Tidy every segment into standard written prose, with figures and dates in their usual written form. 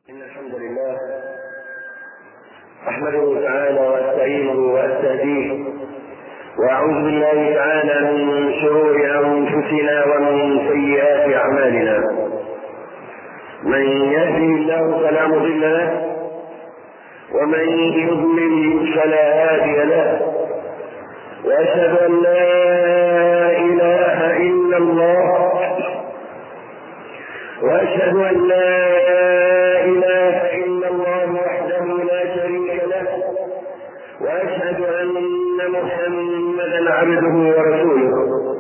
إن الحمد لله أحمده تعالى وأستعينه وأستهديه وأعوذ بالله تعالى من شرور أنفسنا ومن سيئات أعمالنا. من يهده الله فلا مضل له ومن يضلل فلا هادي له، وأشهد أن لا إله إلا الله وأشهد أن لا إله إلا الله وحده لا شريك له، وأشهد أن محمدا عبده ورسوله.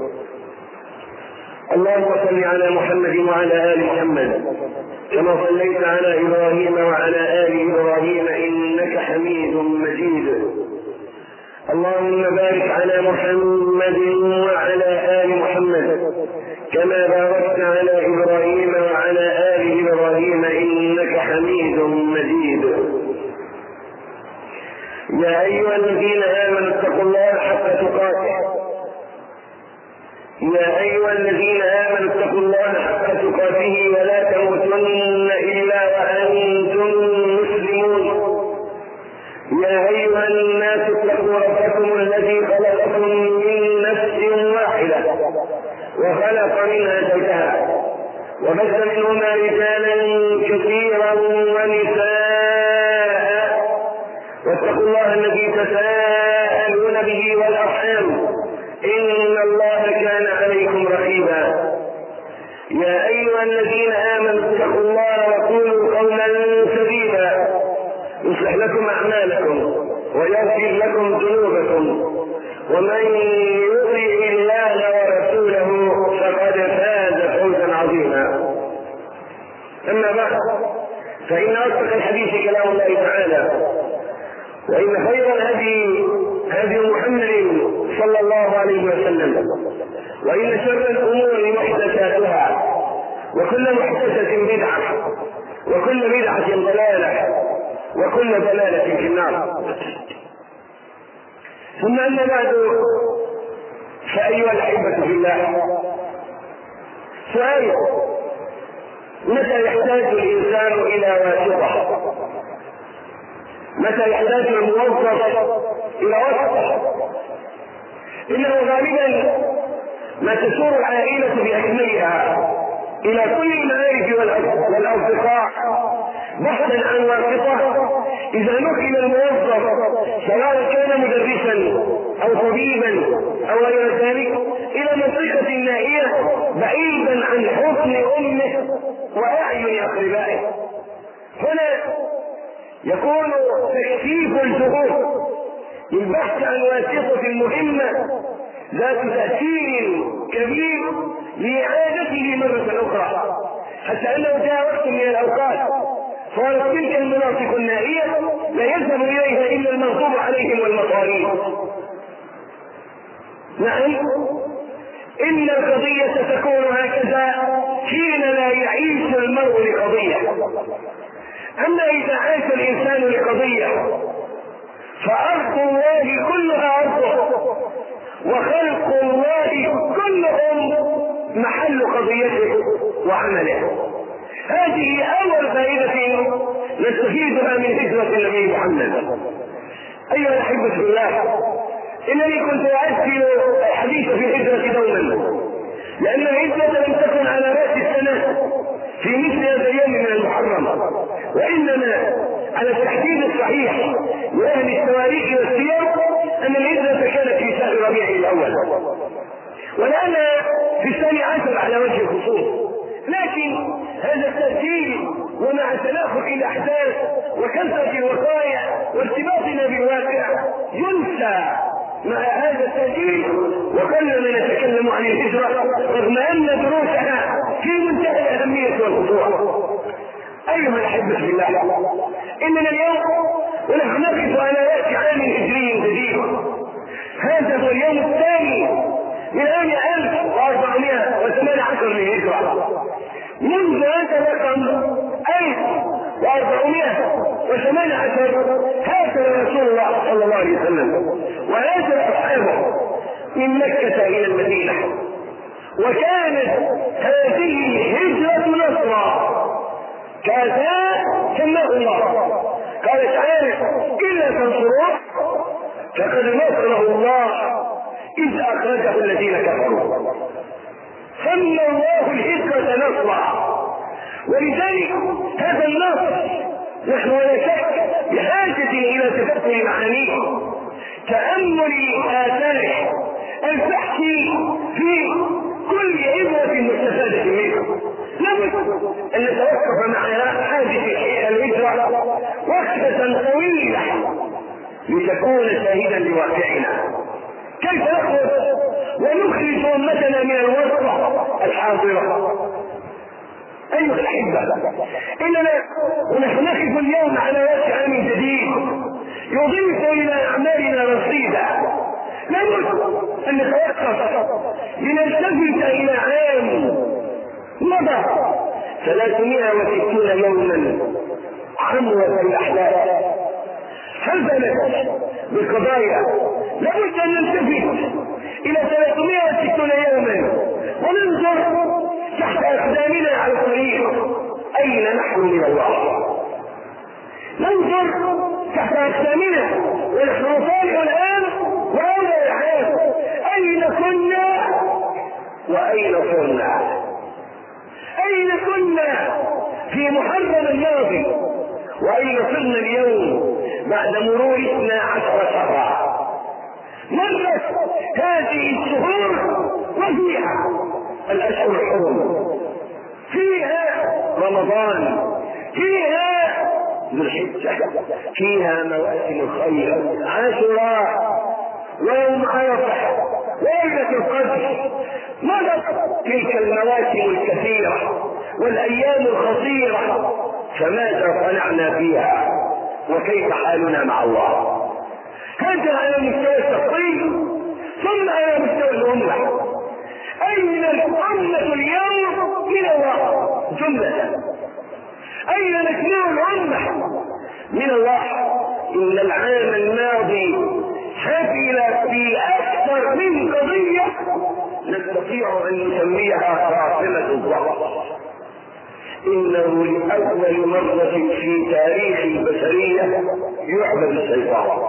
اللهم صل على محمد وعلى آل محمد كما صليت على إبراهيم وعلى آل إبراهيم إنك حميد مجيد. اللهم بارك على محمد وعلى آل محمد كما باركت على إبراهيم وعلى آل إبراهيم إنك حميد مجيد. يا أيها الذين آمنوا اتقوا الله حق تقاته يا أيها الذين آمنوا اتقوا الله حق تقاته ولا تموتن إلا وأنتم مسلمون. يا أيها الناس اتقوا ربكم الذي خلقكم من نفس واحدة وخلق منها زوجها وبث منهما رجالا كثيرا ونساء، واتقوا الله الذي تساءلون به والأرحام إن الله كان عليكم رقيبا. يا أيها الذين آمنوا اتقوا الله وقولوا قولا سديدا يصلح لكم أعمالكم ويغفر لكم ذنوبكم، ومن يطع الله ورسوله فقد فاز فوزا عظيما. أما بعد، فإن أصدق الحديث كلام الله تعالى، وإن خير الهدي هدي محمد صلى الله عليه وسلم، وإن شر الأمور محدثاتها، وكل محدثة بدعة، وكل بدعة ضلالة، وكل ضلالة في النار. ثم أما بعد، فأيها الأحبة في الله، سؤال: متى يحتاج الإنسان إلى واسطة؟ متى يحتاج الموظف إلى واسطة؟ إنه غالبا ما تسور العائلة بأكملها إلى كل المعارف والأصدقاء بحثا عن واسطة إذا نقل الموظف، سواء كان مدرسا أو طبيبا أو غير ذلك، إلى منطقة نائية بعيدا عن حضن أمه وأعين أقربائه. هنا يكون تكثيف الجهود للبحث عن واسطة مهمة ذات تأثير كبير لإعادته مرة أخرى، حتى أنه جاء وقت من الأوقات صارت تلك المناطق النائية لا يذهب إليها إلا المغضوب عليهم والمطارين. نعم، إن القضية تكون هكذا حين لا يعيش المرء لقضية. أما إذا عاش الإنسان لقضية فأرض الله كلها أرضه، وخلق الله كلهم محل قضيته وعمله. هذه أول فائدة نستفيدها من هجرة النبي محمد. أيها الأحبة في الله، إنني كنت أؤجل الحديث في الهجرة دوما، لأن الهجرة لم تكن على رأس السنة في مثل هذا اليوم من المحرم، وإنما على التحديد الصحيح لأهل التواريخ والسير أن الهجرة كانت في شهر ربيع الأول، والآن في 12 على وجه الخصوص. لكن هذا التسجيل ومع تنافق الأحداث وكثرة الوقائع وارتباطنا بالواقع ينسى مع هذا التسجيل، وقلما نتكلم عن الهجرة رغم أن دروسها في منتهى الأهمية والخطورة. أيها الأحبة في الله، إننا اليوم ونحن نقف على رأس عام هجري جديد. هذا هو اليوم الثاني من عام 1418 للهجرة. منذ هذا الرقم 1418 هاجر رسول الله صلى الله عليه وسلم وهاجر أصحابه من مكة إلى المدينة، وكانت هذه هجرة نصرى كذا الا تنصروه فقد نصره الله اذ اخرجه الذين كفروا. سمى الله الهجرة نصرا، ولذلك هذا النصر نحن ولا شك بحاجة الى تفكر معانيه، تأمل آثاره، البحث في كل عبرة مستفادة منه. لابد ان نتوقف مع حادث الهجرة وقفة طويلة لتكون شاهدا لواقعنا. كيف نخرج ونخرج امتنا من الورطة الحاضرة؟ ايها الاحبة، اننا ونحن نقف اليوم على وجه عام جديد يضيف الى اعمالنا رصيدا. لابد ان نتوقف لنلتفت الى عام مضى 360 يوما عمرة الاحداث حزنت بقضايا. لابد ان نلتفت الى 360 يوما وننظر تحت اقدامنا على الطريق اين نحن من الله. ننظر تحت اقدامنا ونحن نطالع الان وهذا العام اين كنا واين صرنا. اين كنا في محرم الماضي واين صرنا اليوم بعد مرور 12 شهرا. مرت هذه الشهور وفيها الاشهر الحرم، فيها رمضان، فيها ذو الحجة، فيها مواسم الخير، عاشوراء ويوم عرفة وليلة القدر. مرت تلك المواسم الكثيرة والايام الخطيرة، فماذا صنعنا فيها وكيف حالنا مع الله؟ هذا على مستوى الشخصي، ثم على مستوى الأمة. أين الأمة اليوم من الله جملة؟ أين نكون الأمة من الله؟ إن العام الماضي حفل في أكثر من قضية نستطيع أن نسميها قاصمة الظهر. إنه لأول مرة في تاريخ البشرية يعبد الشيطان.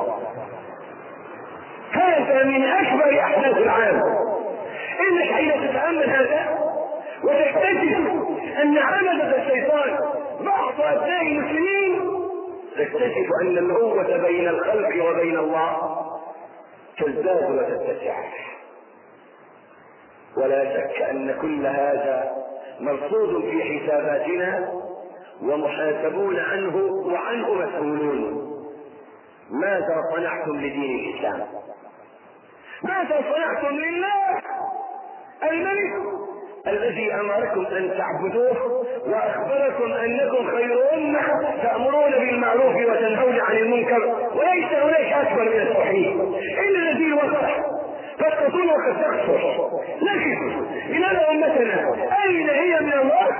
هذا من أكبر أحداث العام. إنك حين تتأمل هذا وتكتشف أن عبدة الشيطان بعض أبناء المسلمين، تكتشف أن الأخوة بين الخلق وبين الله تزداد وتتسع. ولا شك أن كل هذا مرصود في حساباتنا ومحاسبون عنه وعنه مسؤولون. ماذا صنعتم لدين الإسلام؟ ماذا صنعتم لله الملك الذي أمركم أن تعبدوه وأخبركم أنكم خير أمة تأمرون بالمعروف وتنهون عن المنكر، وليس هناك أكبر من التوحيد. إلا الذي وضح قد تكون وقد تخسر. لكن لماذا أمتنا أين هي من الله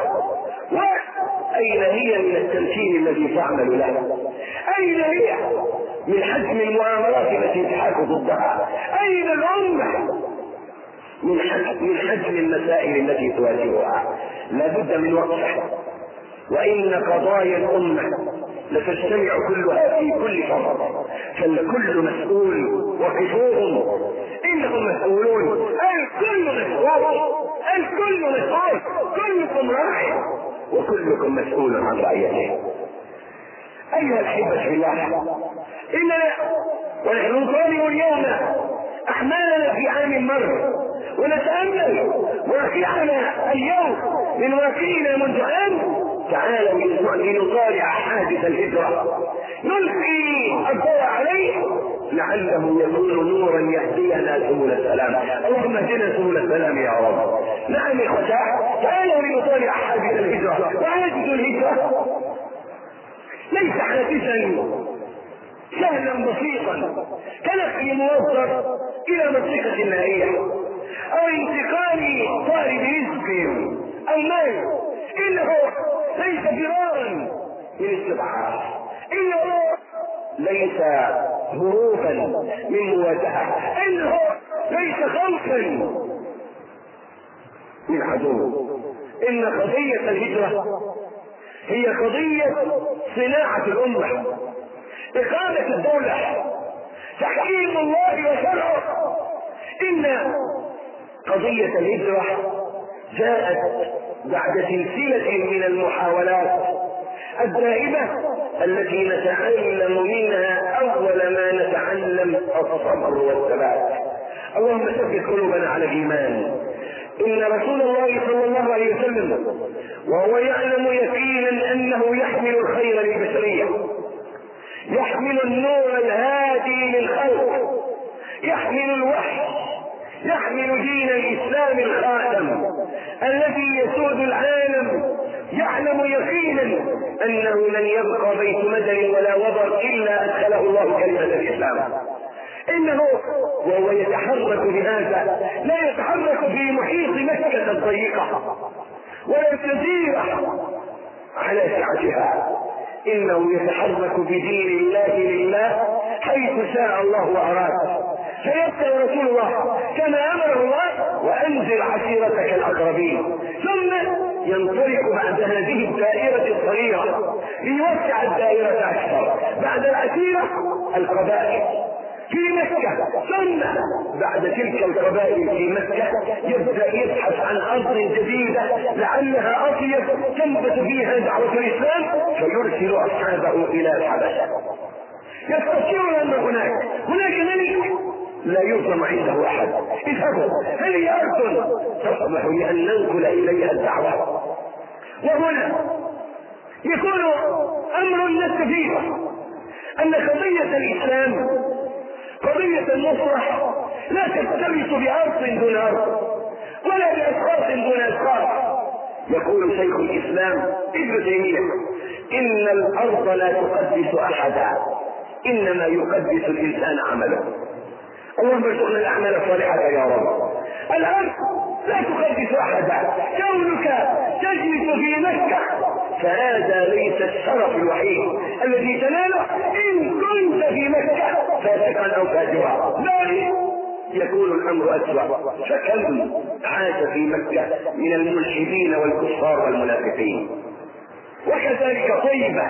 وأين هي من التمكين الذي تعمل له؟ أين هي من حجم المؤامرات التي تحاك ضدها؟ أين الأمة من حجم المسائل التي تواجهها؟ لابد من وقفها. وإن قضايا الأمة لتجتمع كلها في كل شهر، فالكل مسؤول. وقفوهم إنهم مسؤولون. الكل مسؤول، الكل مسؤول، كلكم راعي وكلكم مسؤول عن رعيته. أيها الأحبة في الله، إننا ونحن نطالب اليوم أحمالنا في عام مر ونتأمل واقعنا اليوم من واقعنا منذ عام. تعالوا لنطالع حادث الهجرة، نلقي الضوء عليه لعله يكون نورا يهدينا سبل السلام. اللهم اهدنا سبل السلام يا رب. نعم يا اخوتاه، تعالوا لنطالع حادث الهجرة. وحادث الهجرة ليس حادثا سهلا بسيطا كنقل موظف الى منطقة نائية او انتقال طالب رزق او مال. انه ليس فرارا من استضعاف، انه ليس هروبا من مواجهة، انه ليس خوفا من عدو. ان قضية الهجرة هي قضية صناعة الأمة، إقامة الدولة، تحكيم الله وشرعه. إن قضية الهجرة جاءت بعد سلسلة من المحاولات الدائمة التي نتعلم منها أول ما نتعلم الصبر والثبات. اللهم ثبت قلوبنا على الإيمان. إن رسول الله صلى الله عليه وسلم وهو يعلم يقينا أنه يحمل الخير للبشرية، يحمل النور الهادي للخلق، يحمل الوحي، يحمل دين الإسلام الخاتم الذي يسود العالم، يعلم يقينا أنه لن يبقى بيت مدن ولا وبر إلا أدخله الله كلمة الإسلام. إنه وهو يتحرك بهذا لا يتحرك في محيط مكة الضيقة ولا الجزيرة على سعتها، إنه يتحرك بدين الله لله حيث شاء الله وأراد. فيبدأ رسول الله كما أمره الله: وأنذر عشيرتك الأقربين. ثم ينطلق بعد هذه الدائرة الصغيرة ليوسع الدائرة أكثر. بعد العشيرة القبائل في مكة، ثم بعد تلك القبائل في مكة يبدأ يبحث عن أرض جديدة لعلها أطيب تنبت فيها دعوة الإسلام، فيرسل أصحابه إلى الحبشة. يستشيرون أن هناك ملك لا يظلم عنده أحد، اذهبوا، هل هي أرض تصلح لأن ننقل إليها الدعوة؟ وهنا يكون أمر الناس أن قضية الإسلام قضية النصرة لا تختلط بأرض دون أرض ولا بأشخاص دون أشخاص. يقول شيخ الإسلام ابن تيمية: إن الأرض لا تقدس أحدا، إنما يقدس الإنسان عمله. اللهم ارزقنا الأعمال الصالحة يا رب. الأرض لا تقدس أحدا. كونك تجلس في مكة فهذا ليس الشرف الوحيد الذي تناله إن كنت في مكة فاسقا أو فاجرا، بل يكون الأمر أسوأ. فكم عاش في مكة من الملحدين والكفار والمنافقين. وكذلك طيبة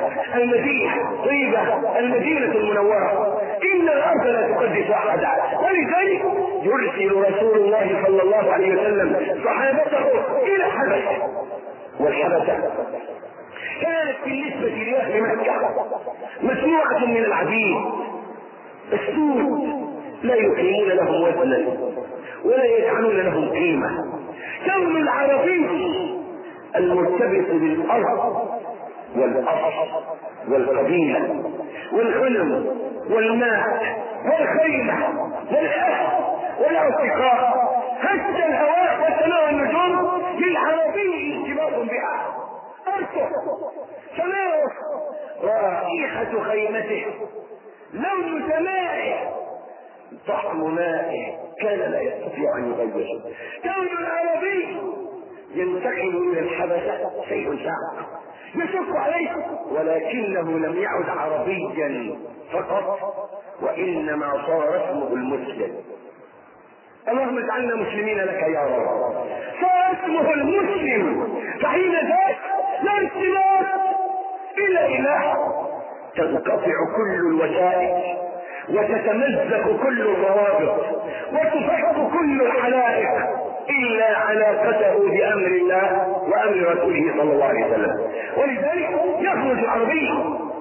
المدينة المنورة، إن الأرض لا تقدس أحدا. ولذلك يرسل رسول الله صلى الله عليه وسلم صحابته إلى الحبشة. والحبشة كانت بالنسبة لأهل مكة مجموعة من العبيد السود لا يقيمون لهم وزنا ولا يجعلون لهم قيمة. كون العربي المرتبط بالأرض والأصل والقبيلة والغنم والماء والخيمة والأهل والأصدقاء حتى الهواء والسماء والنجوم للعربي ارتباط بها. أرسل سماؤه، رائحة خيمته، لون سمائه، طعم مائه، كان لا يستطيع أن يغيره. كون العربي ينتقل إلى الحبشة شيء صعب يشق عليه، ولكنه لم يعد عربيا فقط وإنما صار اسمه المسلم. اللهم اجعلنا مسلمين لك يا رب. صار اسمه المسلم، فحين ذاك لا ارتباط إلا إله، تنقطع كل الوسائل وتتمزق كل الروابط وتفك كل الحلائق إلا علاقته بأمر الله وأمر رسوله صلى الله عليه وسلم. ولذلك يخرج العربي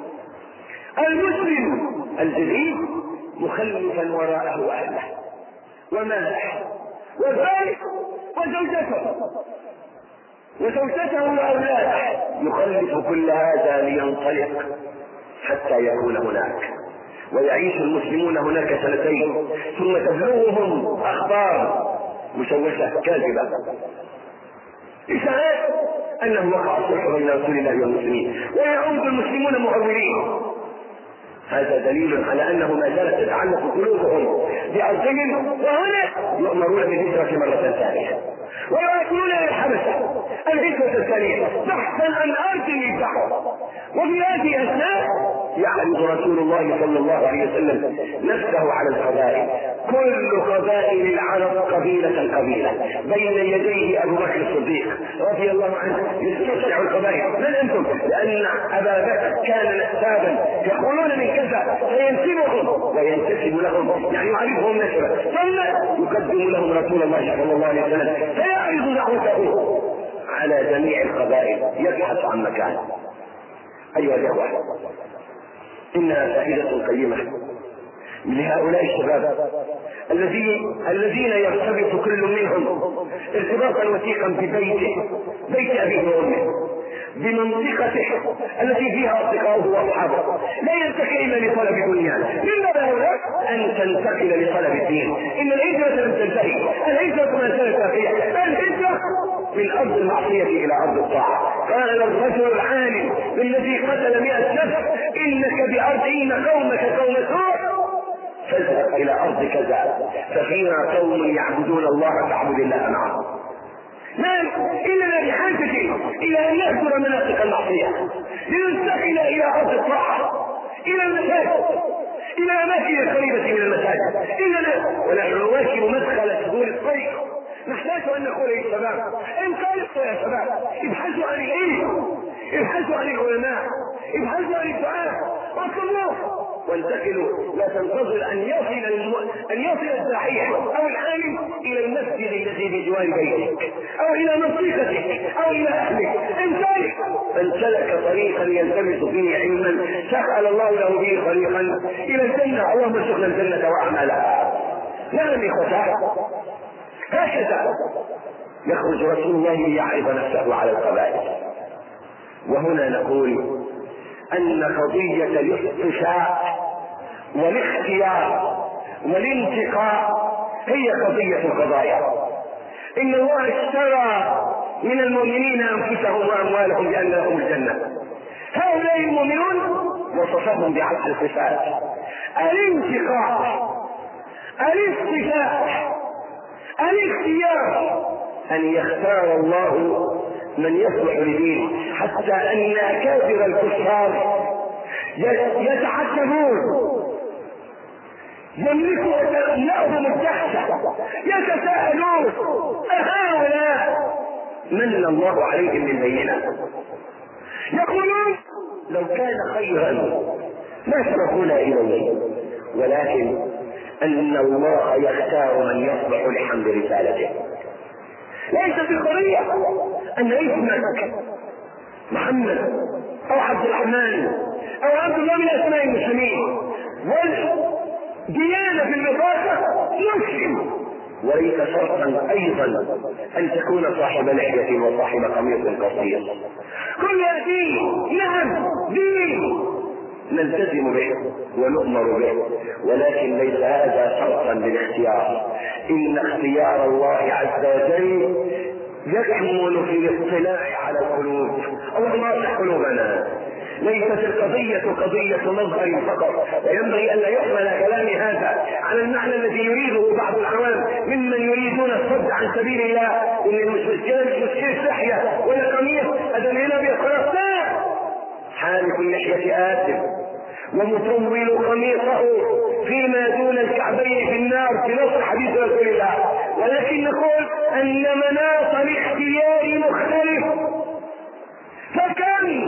المسلم الجديد مخلفا وراءه أهله وماله وذلك وزوجته وأولاده، يخلف كل هذا لينطلق حتى يكون هناك ويعيش المسلمون هناك 2 سنين، ثم تبلغهم أخبار مشوشة كاذبة إشاعات أنه وقع الصلح بين رسول الله والمسلمين ويعود المسلمون مؤولين. هذا دليل على أنه ما زالت تتعلق قلوبهم بأرضهم، وهنا يؤمرون بالهجرة مرة ثانية ويأكلون الحبشة الهجرة الثانية بحثا عن أرض للدعوة. وفي هذه الأثناء يعرض رسول الله صلى الله عليه وسلم نفسه على القبائل. كل قبائل العرب قبيلة بين يديه أبو بكر الصديق رضي الله عنه يستشرع القبائل. من أنتم؟ لأن أبا بكر كان نسابا، يقولون من كذا فينسبهم وينتسب لهم، يعني يعرفهم نسبا، ثم يقدم لهم رسول الله صلى الله عليه وسلم فيعرض دعوته على جميع القبائل، يبحث عن مكان. ايها الاخوه، انها فائده قيمه لهؤلاء الشباب الذين يرتبط كل منهم ارتباطا وثيقا ببيته، بيت ابيه وامه، بمنطقته التي فيها اصدقاؤه واصحابه، لا ينتقل الا لطلب دنيا. مما لا ان تنتقل لطلب الدين. ان الهجره لم تنتهي، الهجره ما زالت فيها، الهجره من ارض المعصيه الى ارض الطاعه. قال الرجل العالم الذي قتل 100 نفس: انك بارض، ان قومك قوم سوء فاذهب الى ارض كذا ففيها قوم يعبدون الله فاعبد الله معهم. نعم، اننا بحاجه الى ان نهجر مناطق المعصيه لننتقل الى ارض الطاعه، الى المساجد، الى اماكن قريبه من المساجد. اننا ونحن نواكب مدخل سبل الطريق نحتاج ان نقول للشباب: انطلقوا يا شباب، ابحثوا عن العلم، ابحثوا عن العلماء، ابحثوا عن الدعاء واطلبوه وانتقلوا. لا تنتظر ان يصل الداعية او العالم الى المسجد الذي بجوار بيتك او الى منطقتك او الى اهلك. انسلك طريقا يلتمس فيه علما سهل الله له به طريقا الى الجنة. اللهم ارزقنا الجنة واعمالها. نعم اخوتاه، هكذا يخرج رسول الله ليعرض نفسه على القبائل. وهنا نقول ان قضية الاصطفاء والاختيار والانتقاء هي قضية القضايا. ان الله اشترى من المؤمنين انفسهم واموالهم بان لهم الجنة. هؤلاء المؤمنون وصفهم بعشر صفات: الانتقاء، الاصطفاء، الاختيار، ان يختار الله من يصلح لدينه، حتى ان اكابر الكفار يتعجبون، يملكهم الدهشة، يتساءلون: أهؤلاء من الله عليهم من بيننا؟ يقولون: لو كان خيرا ما سبقونا اليه، ولكن ان الله يختار من يصلح لحمل رسالته. ليس بقضية ان اسمك محمد او عبد الرحمن او عبد الله من اسماء المسلمين والديانة في البطاقة مسلم، وليس شرطا ايضا ان تكون صاحب لحية وصاحب قميص قصير. كل دين، نعم دين نلتزم به ونؤمر به، ولكن ليس هذا شرطا للاختيار. ان اختيار الله عز وجل يكمن في الاطلاع على القلوب. اللهم اصلح قلوبنا. ليست القضية قضية مظهر فقط، وينبغي ان لا يحمل كلامي هذا على المعنى الذي يريده بعض العوام ممن يريدون الصد عن سبيل الله، ان المشكلة مش مشكلة لحية ولا قميص ادم هنا بيقرأ. حالق اللحية آثم، ومطول قميصه فيما دون الكعبين في النار في نص حديث رسول الله. ولكن نقول ان مناط الاختيار مختلف. فكم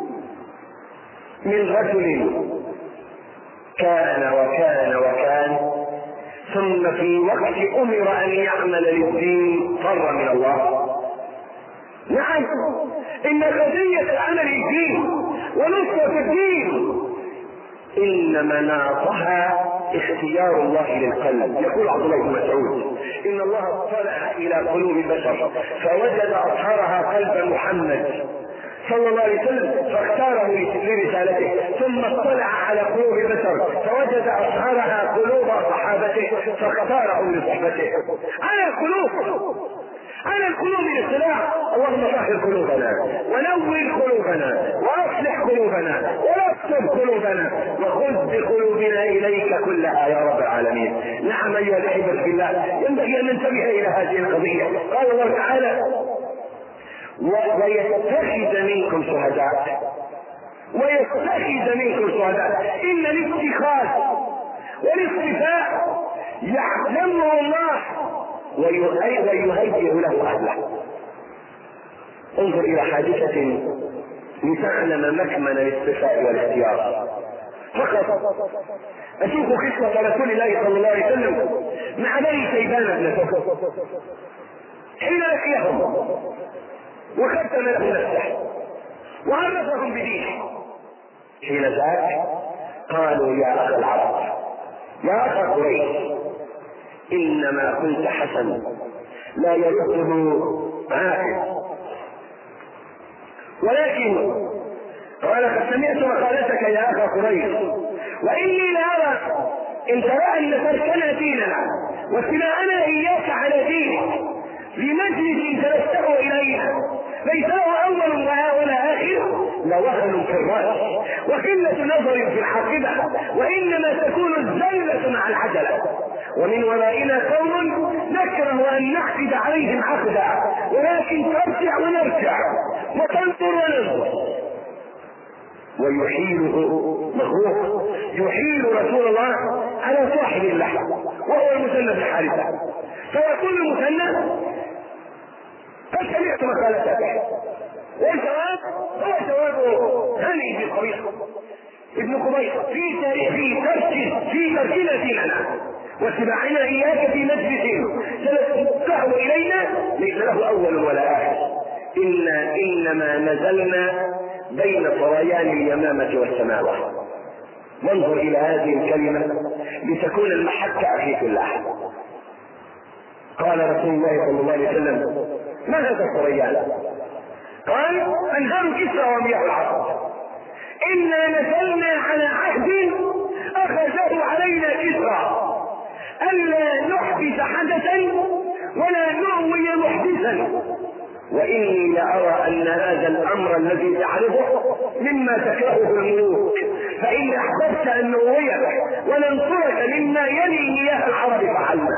من رجل كان وكان وكان ثم في وقت امر ان يعمل للدين فر من الله. نعم، ان قضية عمل الدين ونصرة الدين ان مناطها اختيار الله للقلب. يقول عبد الله بن مسعود: ان الله اطلع الى قلوب البشر فوجد اطهرها قلب محمد صلى الله عليه وسلم فاختاره لرسالته، ثم اطلع على قلوب البشر فوجد اطهرها قلوب صحابته فاختارهم لصحبته. على القلوب الاطلاع. اللهم طهر قلوبنا ونور قلوبنا واصلح قلوبنا ورتب قلوبنا وخذ بقلوبنا اليك كلها يا رب العالمين. نعم ايها الاحبه في الله، ينبغي ان ننتبه الى هذه القضيه. قال الله تعالى: ويتخذ منكم شهداء. ويتخذ منكم شهداء. ان الاتخاذ والاصطفاء يعلمه الله ويهيئ له اهله. انظر الى حادثة لتعلم مكمن الاصطفاء والاختيار. فقط أشوف قصة رسول الله صلى الله عليه وسلم مع بني شيبان ابنته حين لقيهم وختم له نفسه وعرفهم بدينه. حين ذاك قالوا يا أخا العرب يا أخا قريش إنما كنت حسن لا يدخله عاقل، ولكن قال قد سمعت مقالتك يا أخا قريش وإني لأرى إن ترى أن تركنا ديننا واتباعنا إياك على دينك لمجلس جلسته إلينا ليس له أول ولا آخر لوهن في الرأس وقلة نظر في العاقبة، وإنما تكون الزلة مع العجلة، ومن ورائنا قوم نكره أن نعقد عليهم عقدا ولكن ترجع ونرجع وتنظر وننظر. ويحيله مخوف يحيل رسول الله على صاحب اللحم وهو المثنى بن حارثة، فيقول المثنى قد سمعت مقالتك، والجواب هو جواب هاني بن قبيصة ابن قبيصة في تركنا ديننا واتباعنا إياك في مجلس جلسته إلينا ليس له أول ولا آخر، إنما نزلنا بين طريان اليمامة والسماوات. وانظر إلى هذه الكلمة لتكون المحكة في كل أحد. قال رسول الله صلى الله عليه وسلم ما هذا الطريان؟ قال أنهار كسرى ومياه العرب، إنا نزلنا على عهد أخذه علينا كسرى ألا نحدث حدثا ولا نروي محدثا، وإني لأرى أن هذا الأمر الذي تعرفه مما تكرهه الملوك، فإن أحببت أن نرويك وننصرك مما يلي مياه العرب فعلنا.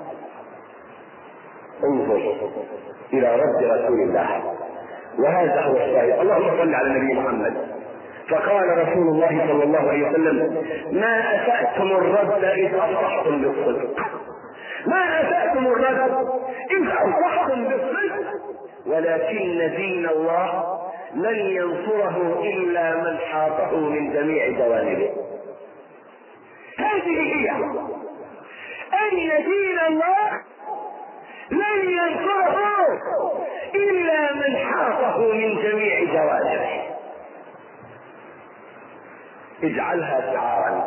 انظر إلى رد رسول الله، وهذا هو الشاهد. اللهم صل على النبي محمد. فقال رسول الله صلى الله عليه وسلم ما أسأتم الرد إذ أصحتم بالصدق، ما أسأتم الرد إذ أصحتم بالصدق، ولكن دين الله لن ينصره إلا من حاطه من جميع جوانبه. هذه هي أن دين الله لن ينصره إلا من حاطه من جميع جوانبه. اجعلها شعارا،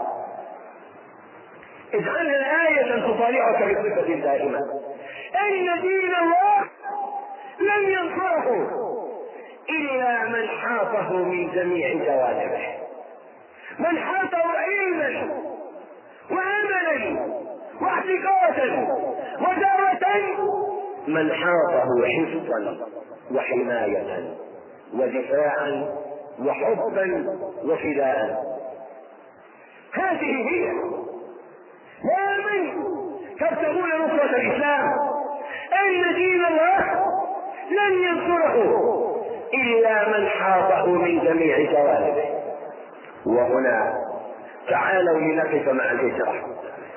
اجعلها آية تطالعك بصفة دائمة. أن دين الله لن ينصره إلا من حاطه من جميع جوانبه، من حاطه علما وعملا واعتقادا ودعوة، من حاطه حفظا وحماية ودفاعا وحبا وفداء. هذه هي يا من تبتغون نصرة الإسلام أن دين الله لن ينصره إلا من حاطه من جميع جوانبه. وهنا تعالوا لنقف مع الهجرة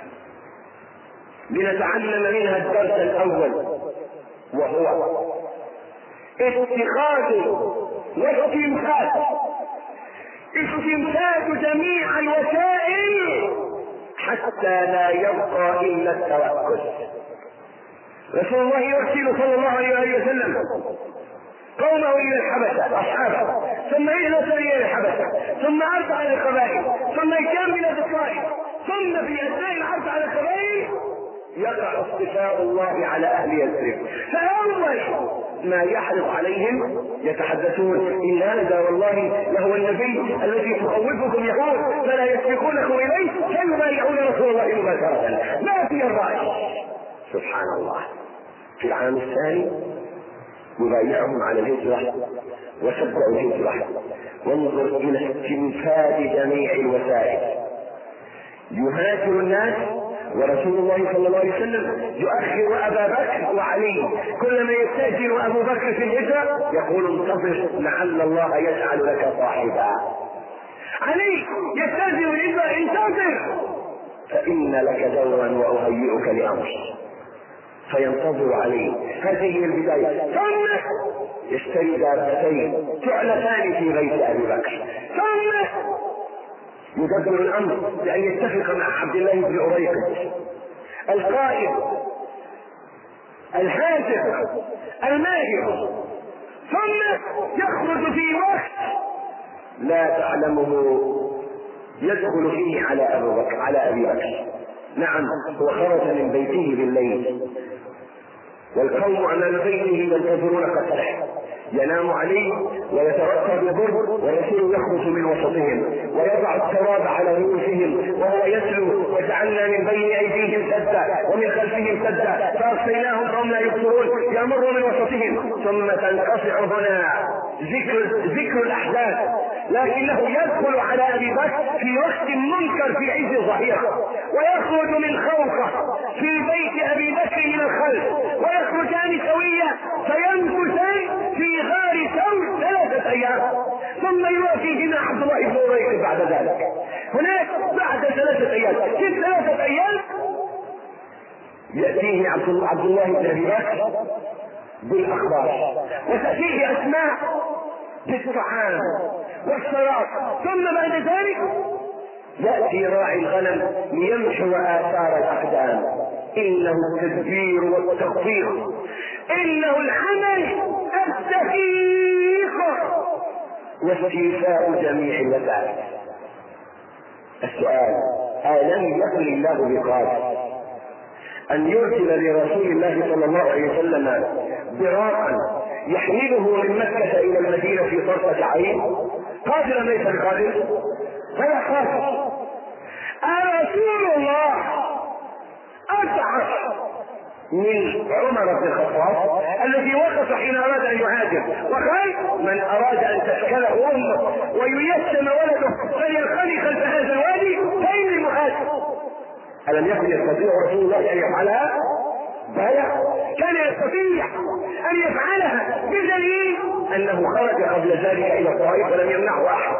لنتعلم منها الدرس الأول، وهو اتخاذ واستمساك جميع الوسائل حتى لا يبقى إلا التوكل. رسول الله يرسل صلى الله عليه وسلم قومه إلى الحبشة أصحابه، ثم يجلس إلى الحبشة، ثم عرض على القبائل، ثم يكمل بالطائف، ثم في أثناء العرض على القبائل يقع اصطفاء الله على أهل يثرب، فأول ما يحرص عليهم يتحدثون إن هذا والله لهو النبي الذي تخوفكم يهود فلا يسبقونكم إليه فيبايعون رسول الله مباشرة، ما في الرأي. سبحان الله. في العام الثاني يبايعهم على الهجرة وشجعوا الهجرة. وانظر إلى استنفاذ جميع الوسائل. يهاجر الناس ورسول الله صلى الله عليه وسلم يؤخر أبا بكر وعلي، كلما يستأذن أبو بكر في الهجرة يقول انتظر لعل الله يجعل لك صاحبا. علي يستأذن الهجرة انتظر فإن لك دورا وأهيئك لأمر، فينتظر عليه. هذه هي البداية. ثم يشتري دابتين تعلفان في بيت أبي بكر، ثم يدبر الامر بان يتفق مع عبد الله بن أريقط القائد الحاسب الماهر، ثم يخرج في وقت لا تعلمه يدخل فيه على ابي بكر. نعم، هو خرج من بيته بالليل والقوم امام بيته ينتظرون قتله، ينام عليه ويتوكل بالبر، والرسول يخرج من وسطهم ويضع التراب على رؤوسهم وهو يتلو: وجعلنا من بين ايديهم سدا ومن خلفهم سدا فاغشيناهم فهم لا يبصرون، يمر من وسطهم. ثم تنقطع هنا ذكر الاحداث، لكنه يدخل على ابي بكر في وقت منكر في عز الظهيره، ويخرج من خوخه في بيت ابي بكر من الخلف، ويخرجان سويا فيمكثان في غار ثور 3 أيام، ثم يوافيهما عبد الله بن أريقط بعد ذلك. هناك بعد 3 أيام، في 3 أيام يأتيه عبد الله بن أبي بكر بالأخبار، وتأتيه أسماء بالطعام والشراب، ثم بعد ذلك يأتي راعي الغنم ليمحو آثار الأقدام. إنه التدبير والتخطيط، إنه العمل الدقيق واستيفاء جميع الوسائل. السؤال: ألم يكن الله بقادر أن يرسل لرسول الله صلى الله عليه وسلم براقا يحمله من مكة إلى المدينة في طرفة عين؟ قادر ليس بقادر؟ فلا قادر. رسول الله أضعف من عمر بن الخطاب الذي وقف حين أراد أن يهاجر وقال: من أراد أن تشكله أمه وييسم ولده فلينخلي خلف هذا الوادي فإني مهاجر. ألم يكن يستطيع رسول الله أن يفعلها؟ بلى، كان يستطيع أن يفعلها، بدليل أنه خرج قبل ذلك إلى الطائف ولم يمنعه أحد.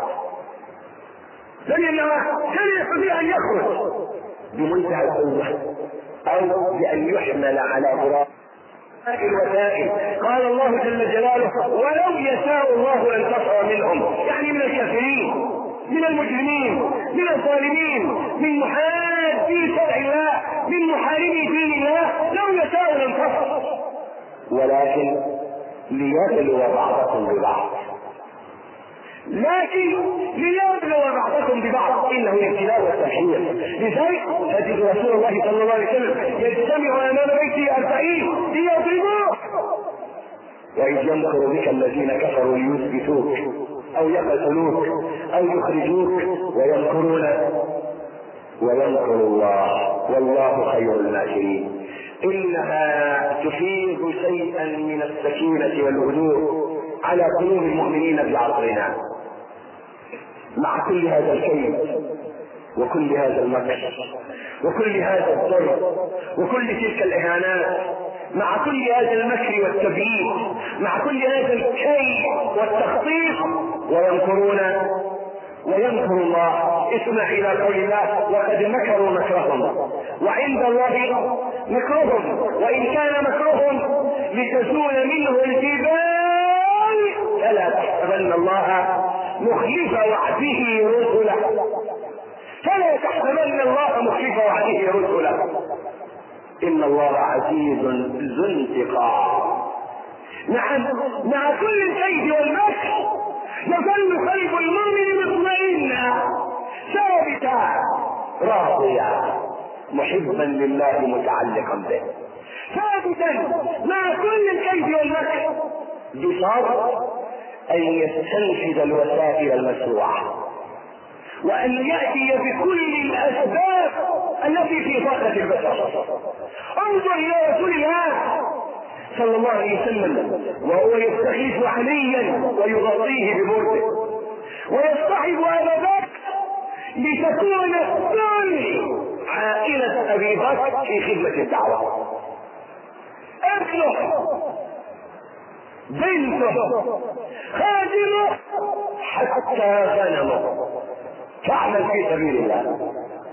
كان يستطيع أن يخرج بمنتهى القوة أو بأن يحمل على براق الوسائل. قال الله جل جلاله: ولو يشاء الله لانتصر منهم، يعني من الكافرين، من المجرمين، من الظالمين، من محادي شرع الله، من محاربي دين الله، لو يشاء لانتصر، ولكن ليبلو بعضكم ببعض، انه الابتلاء والتمحيص. لذلك تجد رسول الله صلى الله عليه وسلم يجتمع امام بيته 40 ليضربوه، واذ يمكر بك الذين كفروا ليثبتوك او يقتلوك او يخرجوك ويمكر الله والله خير الماكرين. انها تفيض شيئا من السكينة والهدوء على قلوب المؤمنين بعصرنا، مع كل هذا الكيد وكل هذا المكر وكل هذا الضرب وكل تلك الاهانات، مع كل هذا المكر والتبييت، مع كل هذا الكيد والتخطيط، ويمكر الله. اسمع الى قول الله: وقد مكروا مكرهم وعند الله مكرهم وان كان مكرهم لتزول منه الجبال فلا تحسبن الله مخلف وعده رسله، ان الله عزيز ذو انتقام. نعم، مع كل الكيد والمكر يظل قلب المؤمن مطمئنا ثابتا راضيا محبا لله متعلقا به، ثابتا مع كل الكيد والمكر، بشرط ان يستنفذ الوسائل المشروعه وان ياتي بكل الاسباب التي في طاقه البشر. انظر الى رسول الله صلى الله عليه وسلم وهو يستغيث عليا ويغطيه ببرده، ويصطحب ابا بكر لتكون كل عائله ابي بكر في خدمه الدعوه، ابنه، بنته، خادمه، حتى غنمه، تعمل في سبيل الله.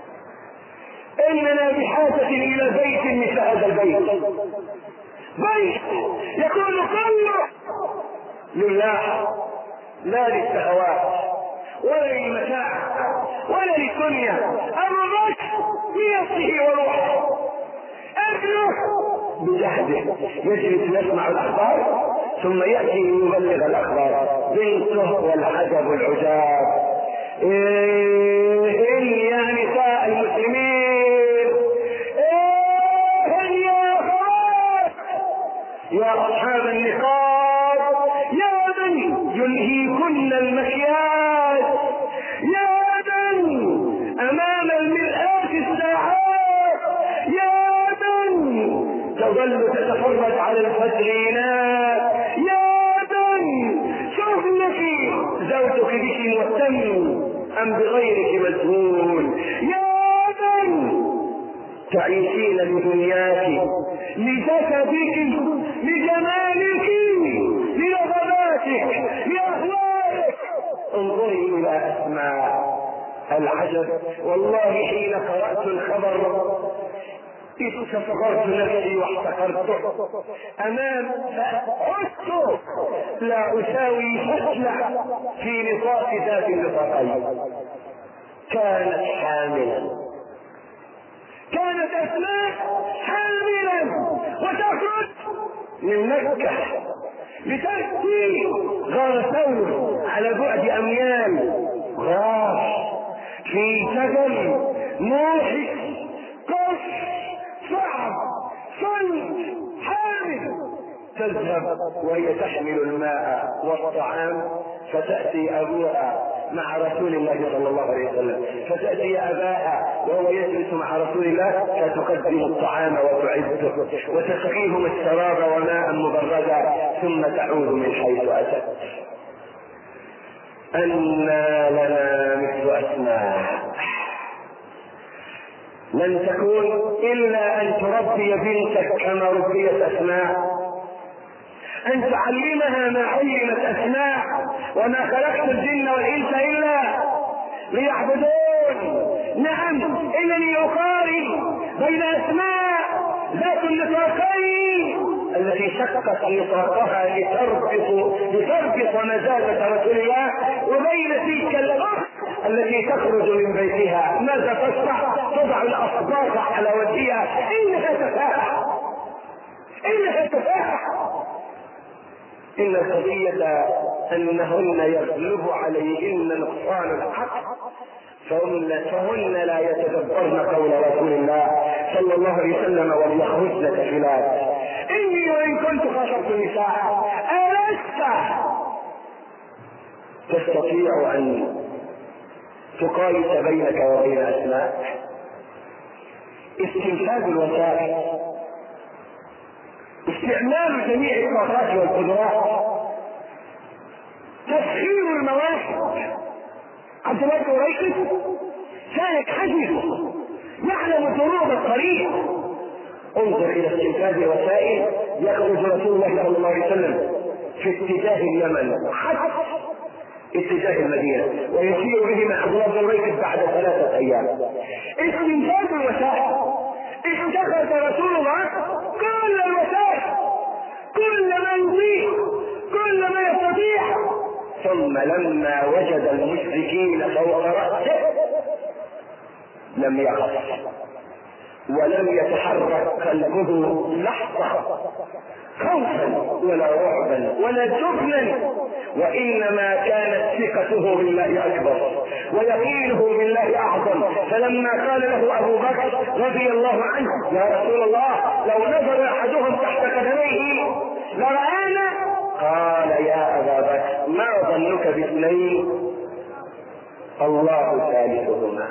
اننا بحاجه الى بيت مثل هذا البيت، بيت يكون كله لله، لا للشهوات ولا للمتاع ولا للدنيا. ابو بكر بنفسه وروحه، ابنه بجهده يجلس يسمع الاخبار ثم ياتي يبلغ الاخبار. بنته والعجب العجاب. يا نساء المسلمين، يا اخوات، يا اصحاب النقاب، يا من يلهيكن المكياج، يا من امام المرآة الساعات، يا من تظل تتفرج على الفجرينات، يا من شوفنك زوجك بك مهتم ام بغيرك مشغول، يا من تعيشين لدنياك، لجسدك، لجمالك، لرغباتك، لاهوائك. انظري الى اسماء العجب. والله حين قرأت الخبر استصغرت نفسي واحتقرته امام عشت لا اساوي فتلة في نطاق ذات النطاقين. كانت حاملا، كانت اسماء حاملا وتخرج من مكة لتأتي غار ثور على بعد اميال، غار في جبل موحش قص صعب صلب حامل. تذهب وهي تحمل الماء والطعام فتأتي أبوها مع رسول الله صلى الله عليه وسلم، فتأتي أباها وهو يجلس مع رسول الله فتقدم الطعام وتعده وتسقيهم الشراب وماء مبردا ثم تعود من حيث أتت. أنى لنا مثل أسماء لن تكون إلا أن تربي بنتك كما ربيت أسماء، أن تعلمها ما علمت أسماء. وما خلقت الجن والإنس إلا ليعبدون. نعم، إنني أقارن بين أسماء ذات النطاقين التي شقت نطاقها لتربط مزاجة رسول الله، وبين تلك الأخت التي تخرج من بيتها ماذا تصنع؟ تضع الأصباط على وجهها. إنها تفاحة، إنها تفاحة. إن القضية أنهن يغلب عليهن نقصان الحق فهن لا يتدبرن قول رسول الله صلى الله عليه وسلم وليخرجن تفلات. إني وإن كنت خاطبت النساء ألست تستطيع أن تقايس بينك وبين أسماء؟ استنفاذ الوسائل، استعمال جميع الطاقات والقدرات، تسخير المواهب. عبد الله بن ريكس سالك حديث يعلم دروب الطريق. انظر الى استنفاذ الوسائل. يخرج رسول الله صلى الله عليه وسلم في اتجاه اليمن حتى اتجاه المدينة ويسير به مع عبد الله بن ريكس بعد 3 أيام. استنفاذ الوسائل. اتخذ رسول الله كل الوسائل، كل ما يطيق، كل ما يستطيع. ثم لما وجد المشركين فوق رأسه لم يخف ولم يتحرك قلبه لحظة خوفا ولا رعبا ولا جبنا، وإنما كانت ثقته بالله أكبر ويقينه بالله أعظم. فلما قال له أبو بكر رضي الله عنه يا رسول الله لو نظر أحدهم تحت قدميه لرآنا، قال يا أبا بكر ما ظنك باثنين الله ثالثهما.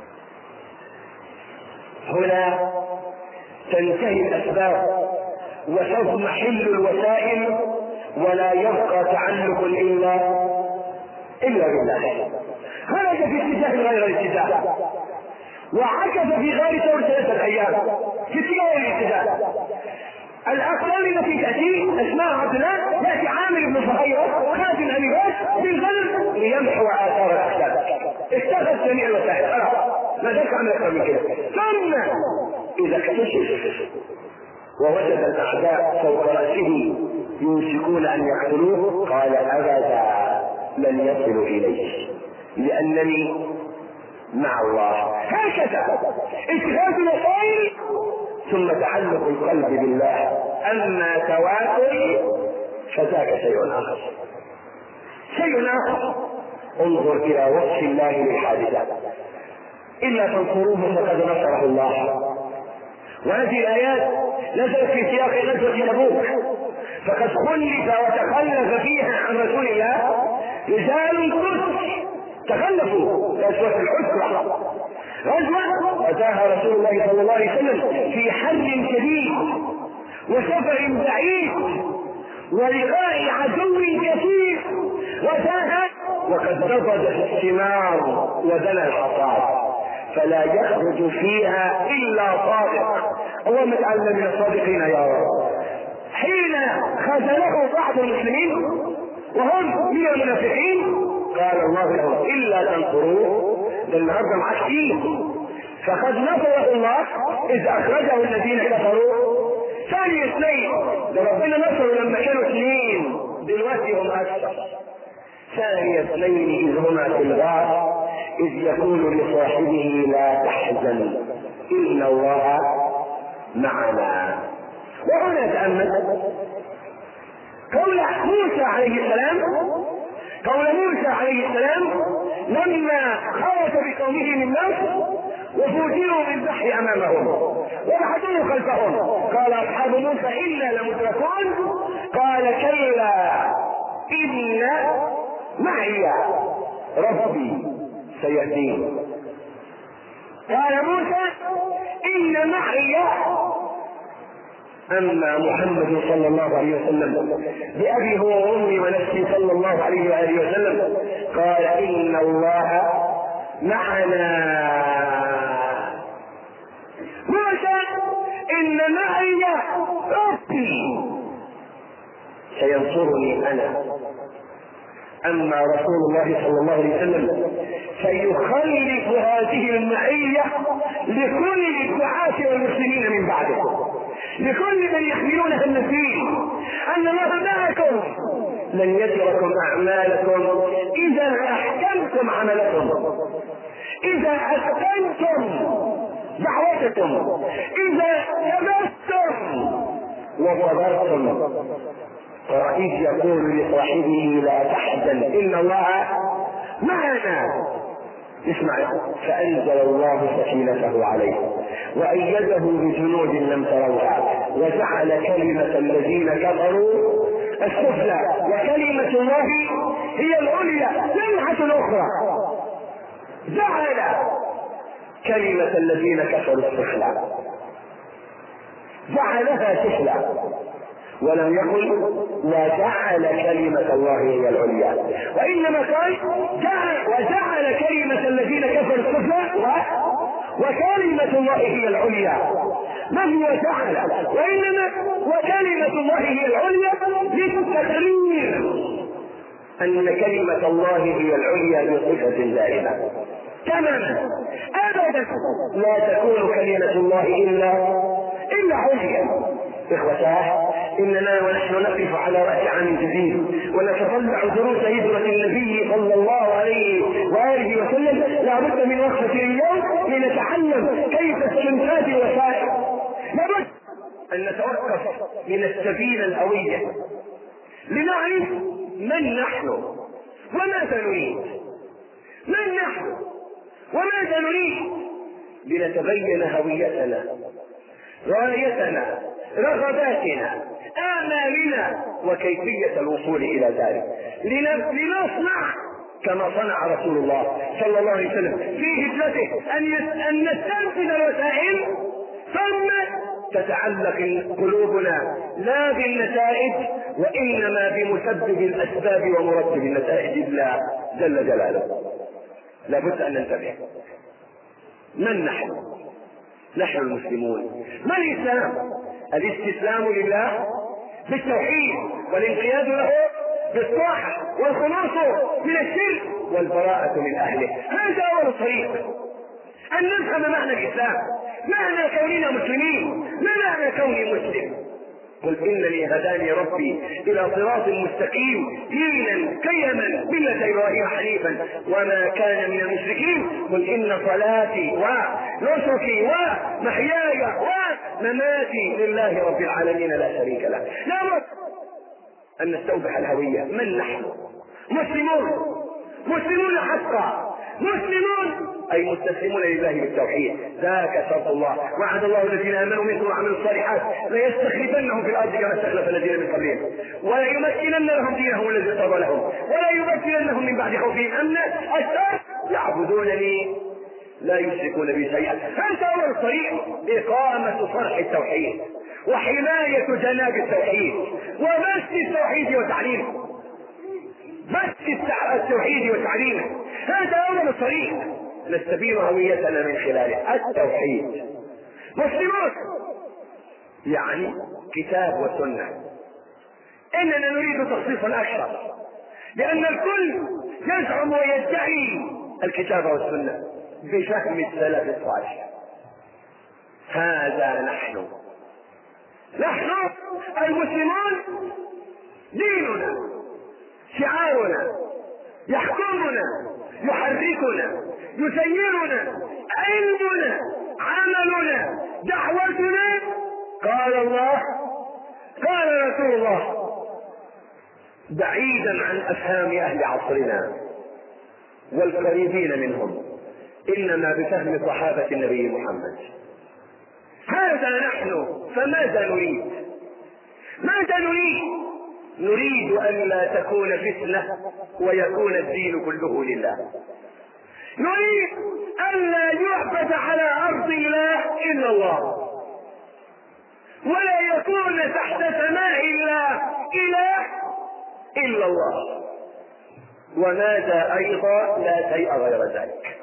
هنا تنتهي الأسباب وتضمحل الوسائل ولا يبقى تعلق إلا بالله. خرج في اتجاه غير الاتجاه وعكف في غار ثور 3 أيام في اتجاه الاتجاه. الأقوال التي تأتي اسماء عبد الله يأتي عامر بن فهيرة خادم أبي بكر بالغنم ليمحو آثار الأحداث. اتخذ جميع الوسائل ما ذاك عمل أكثر من كده. ثم إذا اكتشف ووجد الأعداء فوق رأسه يوشكون أن يقتلوه قال أبدا لن يصلوا إليه لأنني مع الله. هكذا اتخاذ الوسائل ثم تعلق القلب بالله. اما تواتر فذاك شيء اخر. شيء اخر. انظر الى وصف الله للحادثه: الا تنصروه فقد نصره الله. وهذه الايات نزلت في سياق غزوه تبوك، فقد خلف وتخلف فيها عن رسول الله رجال كثر تخلفوا. غزوه العسره غزوه اتاها رسول الله صلى الله عليه وسلم في حر شديد وسفر بعيد ولقاء عدو كثير، وتاها وقد نضجت الثمار ودنا الحصاد، فلا يخرج فيها الا صادق. اللهم اجعلنا من الصادقين يا رب. حين خذله بعض المسلمين وهم من المنافقين قال الله لهم: الا تنصروه، ده النهارده معاه فيه، فقد نصره الله اذ اخرجه الذين كفروا ثاني اثنين. ده ربنا نصره لما كانوا اثنين، دلوقتي هم اكثر. ثاني اثنين اذ هما في الغار اذ يقول لصاحبه: لا تحزن ان الله معنا. وهنا تأمل قول موسى عليه السلام، لما خرج بقومه من مصر وفوجئوا بالبحر امامهم والعدو خلفهم، قال اصحاب موسى: انا لمدركون. قال: كلا ان معي ربي سيهدين. قال موسى: ان معي. اما محمد صلى الله عليه وسلم بأبي هو وامي ونفسي صلى الله عليه واله وسلم قال: ان الله معنا. موسى: ان معي ربي سينصرني انا. اما رسول الله صلى الله عليه وسلم سيخلف هذه المعية لكل الدعاة والمسلمين من بعده، لكل من يحملون هم الدين، ان الله معكم لن يتركم اعمالكم اذا احكمتم عملكم، اذا اتقنتم دعوتكم، اذا ثبتتم وصبرتم. ورئيس يقول لصاحبه: لا تحزن ان الله معنا. اسمع: فانزل الله سكينته عليه وايده بجنود لم تروها وجعل كلمة الذين كفروا السفلى وكلمة الله هي العليا. لمحة اخرى: جعل كلمة الذين كفروا السفلى، جعلها سفلى، ولم يقل وجعل كلمة الله هي العليا، وإنما قال وجعل كلمة الذين كفروا السفلى وكلمة الله هي العليا. ما هو جعل؟ وإنما وكلمة الله هي العليا للتقرير أن كلمة الله هي العليا بصفة دائمة تماما أبدا. لا تكون كلمة الله إلا عليا. إخوتاه، إننا ونحن نقف على رأس عام جديد ونتطلع دروس هجرة النبي صلى الله عليه وآله وسلم، لابد من وقفة اليوم لنتعلم كيف استنتاج الوسائل. لابد أن نتوقف من السفينة الهوية لنعرف من نحن وماذا نريد، من نحن وماذا نريد، لنتبين هويتنا، غايتنا، رغباتنا، آمالنا، وكيفية الوصول إلى ذلك، لنصنع كما صنع رسول الله صلى الله عليه وسلم في هجرته، أن نستنفذ الوسائل ثم تتعلق قلوبنا لا بالنتائج وإنما بمسبب الأسباب ومرتب النتائج الله جل جلاله. لابد أن ننتبه. من نحن؟ نحن المسلمون. ما الإسلام؟ الاستسلام لله بالتوحيد والانقياد له بالطاعة والخلاص من الشرك والبراءة من أهله. هذا هو الطريق. أن نفهم معنى الإسلام، معنى كوننا مسلمين، ما معنى كوني مسلم. قل إنني هداني ربي إلى صراط مستقيم دينا قيما ملة إبراهيم حنيفا وما كان من المشركين. قل إن صلاتي ونسكي ومحياي ومماتي لله رب العالمين لا شريك له. لا بد أن نستوضح الهوية. من نحن؟ مسلمون حقا، مسلمون أي مستسلمون لله بالتوحيد. ذاك شرط الله. وعد الله الذين آمنوا منكم وعملوا الصالحات ليستخلفنهم في الأرض كما استخلف الذين من قبلهم وليمكنن لهم دينهم الذي ارتضى لهم ولا يبدلنهم من بعد خوفهم أمنا حتى يعبدونني لا يشركون بي شيئا. هذا هو الطريق. إقامة صرح التوحيد وحماية جناب التوحيد وبث التوحيد وتعليمه. التوحيد وتعليمه هذا أول الطريق نستبين هويتنا من خلاله. التوحيد. مسلمون يعني كتاب وسنة. إننا نريد تخصيصا أكثر لأن الكل يزعم ويدعي الكتاب والسنة بفهم السلف الصالح. هذا نحن المسلمون. ديننا شعارنا يحكمنا يحركنا يسيرنا علمنا عملنا دعوتنا. قال الله قال رسول الله بعيدا عن أفهام أهل عصرنا والقريبين منهم إنما بفهم صحابة النبي محمد. هذا نحن. فماذا نريد؟ نريد أن لا تكون فتنة ويكون الدين كله لله. نريد أن لا يعبد على أرض الله إلا الله ولا يكون تحت سماء الله إله إلا الله. وماذا أيضا لا شيء غير ذلك.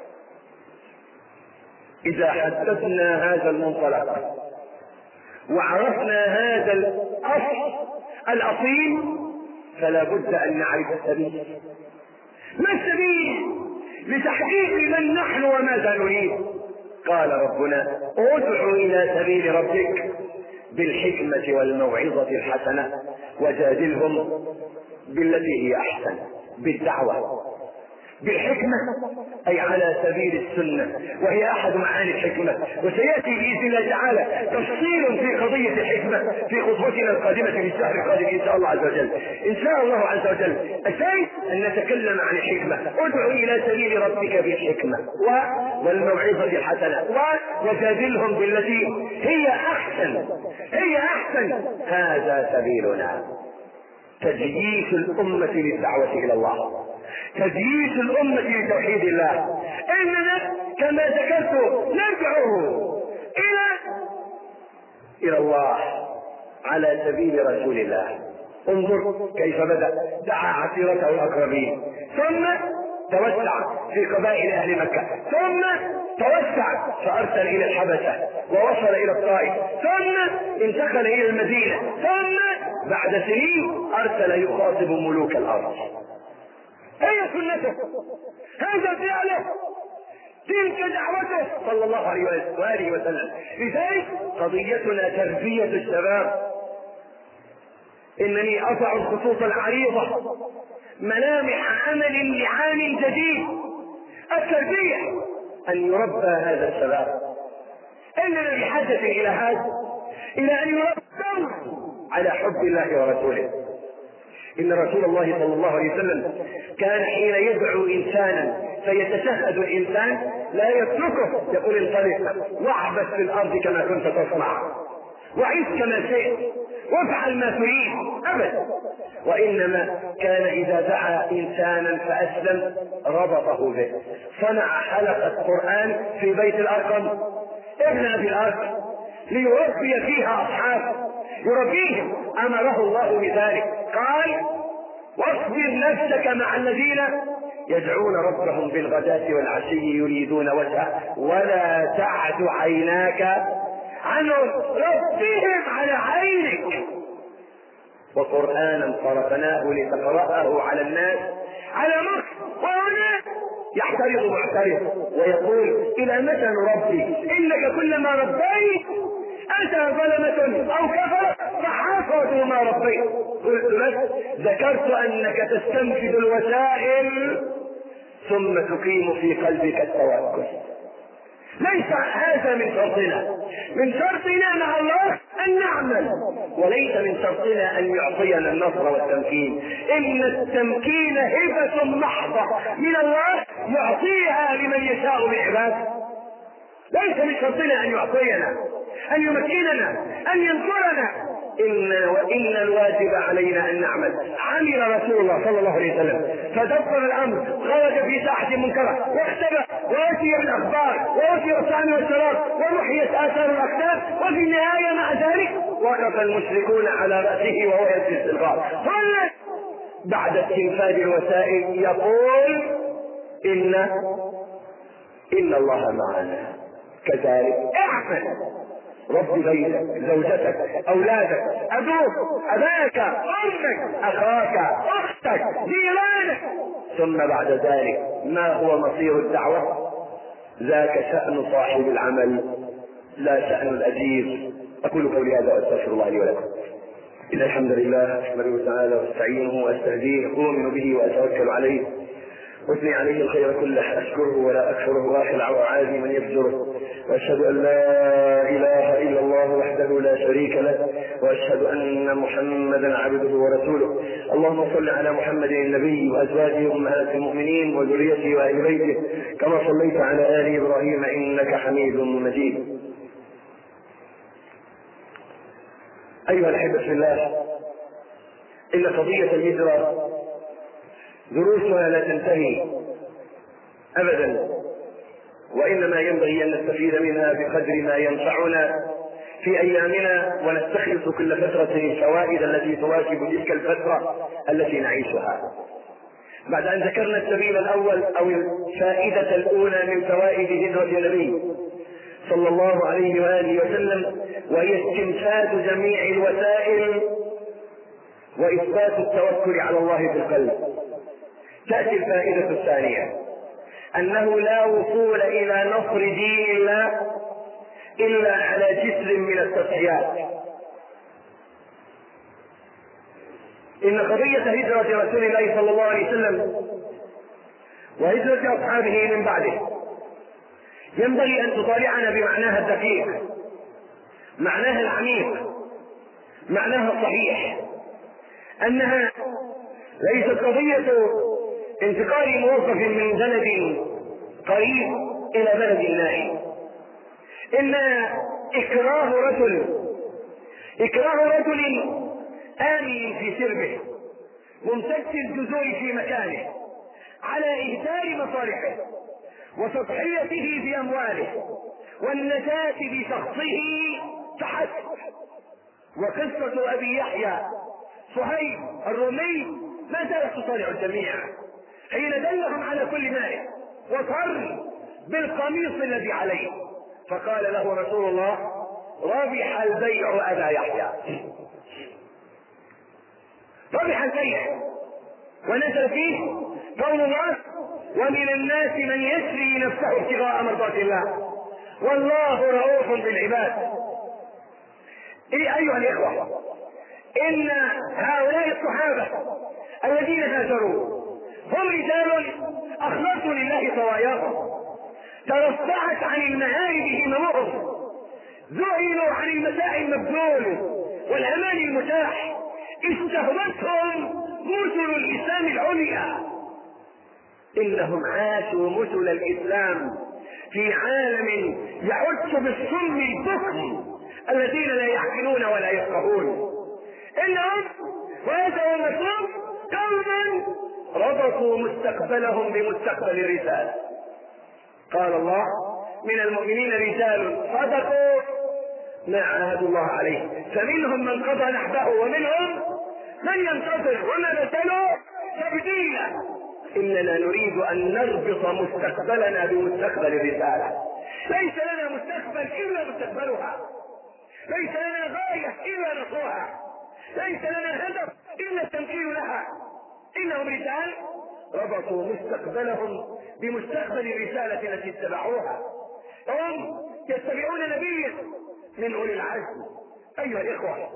إذا حدثنا هذا المنطلق وعرفنا هذا الأصل الأصيل فلا بد أن نعرف السبيل. ما السبيل لتحقيق من نحن وماذا نريد؟ قال ربنا ادع إلى سبيل ربك بالحكمة والموعظة الحسنة وجادلهم بالتي هي أحسن. بالدعوة بالحكمة أي على سبيل السنة وهي أحد معاني الحكمة. وسيأتي بإذن الله تعالى تفصيل في قضية الحكمة في خطبتنا القادمة في الشهر القادم إن شاء الله عز وجل. إن شاء الله عز وجل الشيء أن نتكلم عن الحكمة. ادعو إلى سبيل ربك بالحكمة والموعظة الحسنة وجادلهم بالتي هي أحسن. هذا سبيلنا. تجييش الأمة للدعوة إلى الله، تجييش الأمة لتوحيد الله. إننا كما ذكرت ندعو إلى الله على سبيل رسول الله. انظر كيف بدأ. دعا عشيرته الأقربين ثم توسع في قبائل أهل مكة ثم توسع فأرسل إلى الحبشة ووصل إلى الطائف ثم انتقل إلى المدينة ثم بعد سنين أرسل يخاطب ملوك الأرض. هي سنته، هذا فعله، تلك دعوته صلى الله عليه وآله وسلم. لذلك قضيتنا تربية الشباب. إنني أضع الخطوط العريضة ملامح عمل لعام جديد. التربية أن يربى هذا الشباب. إننا بحاجة إلى هذا، إلى أن يربوا على حب الله ورسوله. إن رسول الله صلى الله عليه وسلم كان حين يدعو إنسانا فيتشهد الإنسان لا يتركه، يقول انطلق واعبث في الأرض كما كنت تصنع وعيش كما شئت وافعل ما تريد أبدا. وإنما كان إذا دعا إنسانا فأسلم ربطه به. صنع حلقة قرآن في بيت الأرقم، ابن أبي الأرقم، ليربي فيها أصحابه يربيهم. أمره الله بذلك قال واصبر نفسك مع الذين يدعون ربهم بالغداة والعشي يريدون وجهه ولا تعد عيناك عنهم ربهم على عينك وقرآنا فرقناه لتقرأه على الناس على مكر. وهنا يحترض معترض ويقول إلى متى نربي؟ إنك كلما ربيت أتى ظلمة أو كفر فحاط أخاف ما ربيت. قلت لك ذكرت أنك تستنفذ الوسائل ثم تقيم في قلبك التوكل. ليس هذا من شرطنا، من شرطنا مع الله أن نعمل، وليس من شرطنا أن يعطينا النصر والتمكين. إن التمكين هبة محضة من الله يعطيها لمن يشاء من عباده. ليس من شرطنا أن يعطينا، أن يمكننا، أن ينصرنا. وإن الواجب علينا أن نعمل. عمل رسول الله صلى الله عليه وسلم فدبر الأمر، خرج في ساحة منكرة واختبأ وأتي بالأخبار وأتي الطعام والشراب ومحيت آثار الأقدام، وفي النهاية مع ذلك وقف المشركون على رأسه وهو يسجد استغفار. بعد استنفاذ الوسائل يقول إن الله معنا. كذلك اعمل، رب بيتك، زوجتك، اولادك، ابوك، اباك، امك، اخاك، اختك، جيرانك. ثم بعد ذلك ما هو مصير الدعوة؟ ذاك شأن صاحب العمل لا شأن الاجير. اقول قولي هذا واستغفر الله لي ولكم. ان الحمد لله احمده تعالى واستعينه واستهديه، اؤمن به واتوكل عليه، أثني عليه الخير كله، أشكره ولا أكفره، واخلع وعازي من يفجره، وأشهد أن لا إله إلا الله وحده لا شريك له، وأشهد أن محمدا عبده ورسوله. اللهم صل على محمد النبي وأزواجه أمهات المؤمنين وذريته وأهل بيته كما صليت على آل إبراهيم إنك حميد مجيد. أيها الأحبة في الله، إن قضية الهجرة دروسها لا تنتهي أبدا، وإنما ينبغي أن نستفيد منها بقدر ما ينفعنا في أيامنا، ونستخلص كل فترة الفوائد التي تواكب تلك الفترة التي نعيشها. بعد أن ذكرنا السبيل الأول أو الفائدة الأولى من فوائد هجرة النبي صلى الله عليه وآله وسلم، وهي استنفاذ جميع الوسائل وإثبات التوكل على الله في القلب، تأتي الفائدة الثانية، أنه لا وصول إلى نصر دين الله إلا على جسر من التضحيات. إن قضية هجرة رسول الله صلى الله عليه وسلم وهجرة أصحابه من بعده ينبغي أن تطالعنا بمعناها الدقيق، معناها العميق، معناها الصحيح، أنها ليست قضية انتقال موظف من بلد قريب إلى بلد نائي، إن إكراه رجل آمن في سربه ممتد الجذور في مكانه على إهدار مصالحه وتضحيته بأمواله والنجاة بشخصه فحسب. وقصة أبي يحيى صهيب الرومي ما زالت تطالع الجميع حين دلهم على كل ماله وصر بالقميص الذي عليه، فقال له رسول الله: ربح البيع أبا يحيى، ربح البيع. ونزل فيه قول الله: ومن الناس من يشري نفسه ابتغاء مرضات الله والله رؤوف بالعباد. أيها الإخوة، إن هؤلاء الصحابة الذين هاجروا هم رجال أخلصوا لله طواياهم، ترفعت عن المآرب هممهم، ذهلوا عن المتاع المبذول والأمان المتاح، استهوتهم مثل الإسلام العليا. إنهم عاشوا مثل الإسلام في عالم يعد بالصم البكم الذين لا يعقلون ولا يفقهون. إنهم، وهذا هو المفهوم، قوما ربطوا مستقبلهم بمستقبل الرسالة. قال الله: من المؤمنين رجال صدقوا ما عاهدوا الله عليه فمنهم من قضى نحبه ومنهم من ينتظر وما بدلوا تبديلا. إننا نريد أن نربط مستقبلنا بمستقبل الرسالة. ليس لنا مستقبل إلا مستقبلها، ليس لنا غاية إلا نصرها، ليس لنا هدف إلا التمكين لها. إنهم رجال ربطوا مستقبلهم بمستقبل الرسالة التي اتبعوها، هم يتبعون نبيا من أولي العزم. أيها الإخوة،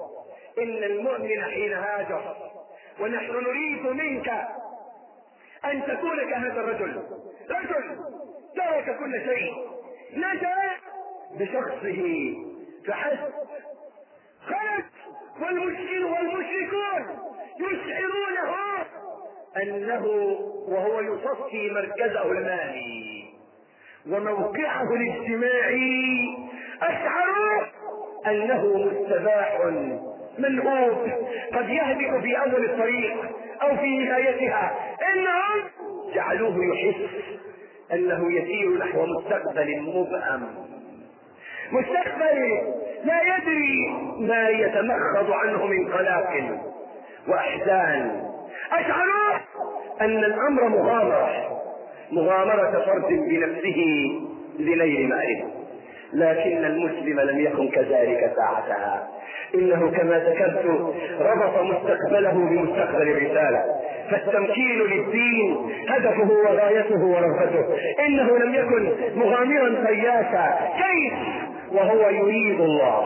إن المؤمن حين هاجر ونحن نريد منك أن تكون كهذا الرجل، رجل ترك كل شيء نجا بشخصه فحسب، خرج والمشركون يشعرونه أنه وهو يصفي مركزه المالي وموقعه الاجتماعي أشعروا أنه مستباح منهوب قد يهبط في أول الطريق أو في نهايتها، إنهم جعلوه يحس أنه يسير نحو مستقبل مبهم، مستقبل لا يدري ما يتمخض عنه من قلاق وأحزان. أشعروا أن الأمر مغامرة فرد بنفسه لنيل ماله، لكن المسلم لم يكن كذلك ساعتها. إنه كما ذكرت ربط مستقبله بمستقبل الرسالة، فالتمكين للدين هدفه وغايته ورغبته. إنه لم يكن مغامرا قياسا كيف وهو يريد الله،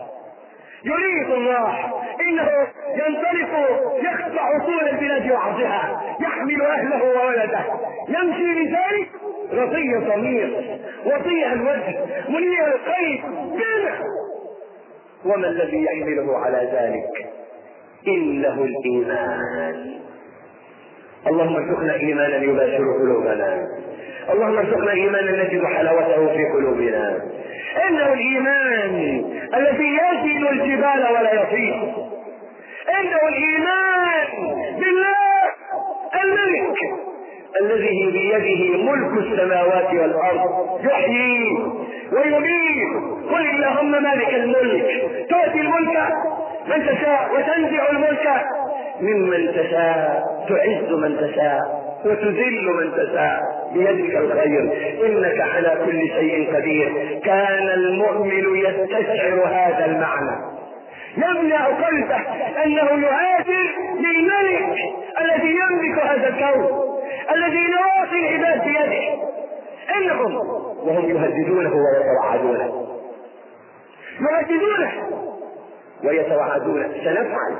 إنه ينطلق يقطع طول البلاد وعرضها، يحمل أهله وولده، يمشي لذلك رضي الضمير وضيع الوجه منير القلب كذا. وما الذي يحمله على ذلك؟ إنه الإيمان. اللهم ارزقنا إيمانا يباشر قلوبنا، اللهم ارزقنا إيمانا نجد حلاوته في قلوبنا. إنه الإيمان الذي يزن الجبال ولا يطير، إنه الإيمان بالله الملك الذي بيده ملك السماوات والأرض، يحيي ويميت. قل اللهم مالك الملك تؤتي الملك من تشاء وتنزع الملك ممن تشاء، تعز من تشاء وتذل من تشاء، بيدك الخير إنك على كل شيء قدير. كان المؤمن يستشعر هذا المعنى، يملأ قلبه أنه يهاجر للملك الذي يملك هذا الكون، الذي نواصي العباد بيده. إنهم وهم يهددونه ويتوعدونه سنفعل،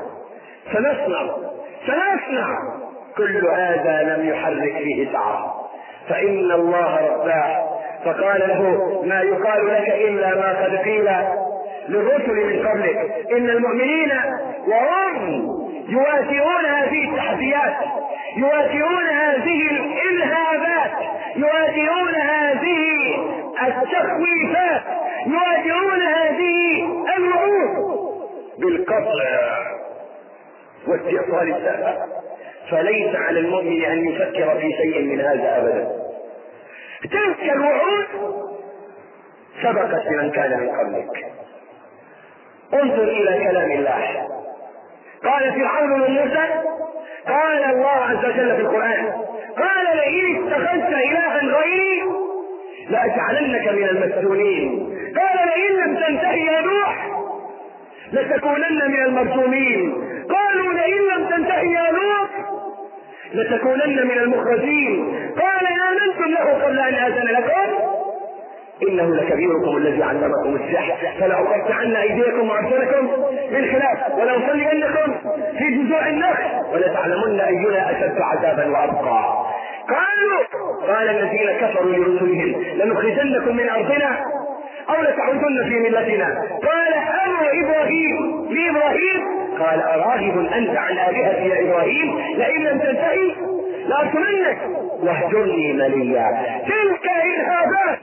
سنصنع. كل هذا لم يحرك فيه شعره، فإن الله رباه فقال له ما يقال لك إلا ما قد قيل للرسل من قبلك. إن المؤمنين وهم يواجهون هذه التحديات، يواجهون هذه الإلهابات، يواجهون هذه التخويفات، يواجهون هذه الوعود بالقطع واستئصال السبب. فليس على المؤمن أن يفكر في شيء من هذا أبدا. تلك الوعود سبقت لمن كان من قبلك. انظر إلى كلام الله. قال فرعون لموسى، قال الله عز وجل في القرآن، قال لئن اتخذت إلها غيري لأجعلنك من المسجونين. قال لئن لم تنتهي يا نوح لتكونن من المرجومين. قالوا لئن لم تنتهي يا نوح لتكونن من المخرجين. قال آمنتم له قبل أن آذن لكم إنه لكبيركم الذي علمكم السحر فلأقطعن أيديكم وأرجلكم من خلاف ولأصلبنكم في جذوع النخل ولتعلمن أينا أشد عذابا وأبقى. قال الذين كفروا لرسلهم لنخرجنكم من أرضنا أو لتعودن في ملتنا. قال أمر إبراهيم لإبراهيم قال أراغب أنت عن آلهتي يا إبراهيم لئن لم تنتهي لأرجمنك واهجرني مليا. تلك إرهابات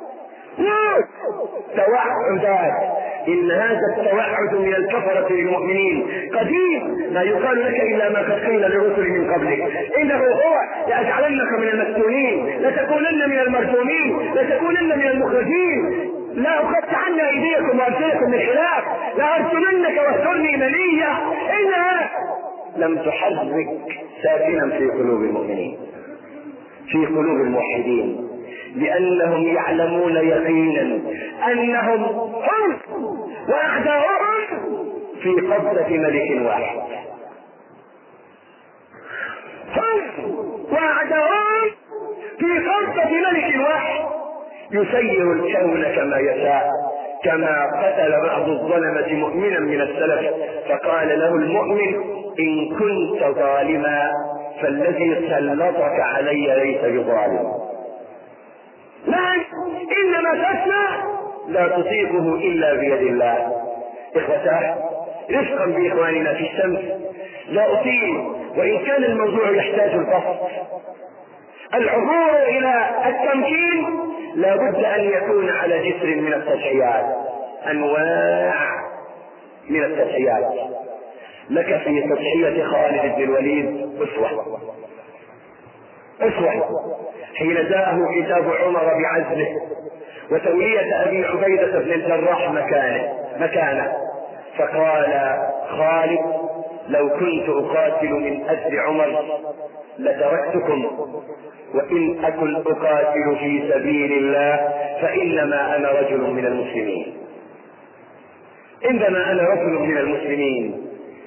توعدات. إن هذا التوعد من الكفرة للمؤمنين قديم، لا يقال لك إلا ما قد قيل للرسل من قبلك. إنه هو لأجعلنك من المسجونين لتكونن من المرجومين لتكونن من المخرجين لا أقطعن أيديكم وأرجلكم من خلاف لأرجمنك واهجرني مليا. إنها لم تحرك ساكنا في قلوب المؤمنين، في قلوب الموحدين، لأنهم يعلمون يقينا أنهم هم وأعداؤهم في قبضة ملك واحد، هم وأعداؤهم في قبضة ملك واحد يسير الكون كما يشاء كما قتل بعض الظلمة مؤمنا من السلف، فقال له المؤمن: إن كنت ظالما فالذي سلطك علي ليس بظالم، إنما تسمع لا تطيقه إلا بيد الله. إخوتاه، رفقا بإخواننا في الشمس، لا أطيل وإن كان الموضوع يحتاج البسط. العبور إلى التمكين لا بد أن يكون على جسر من التضحيات، أنواع من التضحيات. لك في تضحية خالد بن الوليد أسوة حين جاءه كتاب عمر بعزله وتولية أبي عبيدة بن الجراح مكانه، فقال خالد: لو كنت أقاتل من أجل عمر لتركتكم، وإن أكن أقاتل في سبيل الله فإنما أنا رجل من المسلمين. إنما أنا رجل من المسلمين،